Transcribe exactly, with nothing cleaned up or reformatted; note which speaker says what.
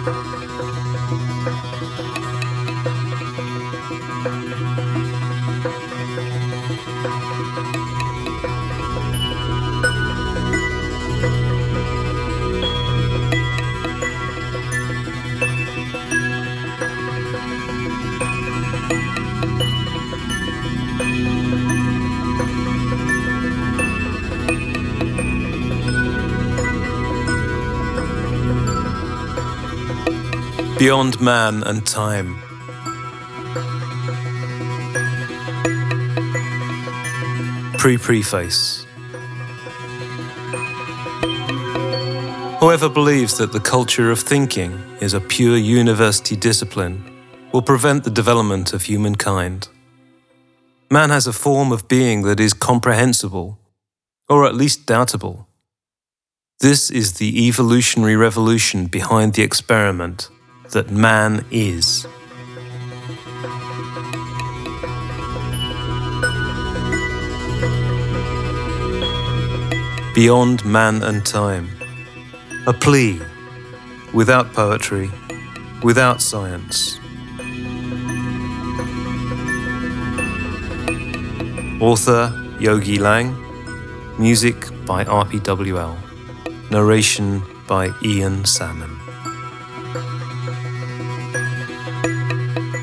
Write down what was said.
Speaker 1: Beyond man and time. Pre-preface. Whoever believes that the culture of thinking is a pure university discipline will prevent the development of humankind. Man has a form of being that is comprehensible, or at least doubtable. This is the evolutionary revolution behind the experiment that man is. Beyond man and time. A plea, without poetry, without science. Author Yogi Lang. Music by R P W L. Narration by Ian Salmon.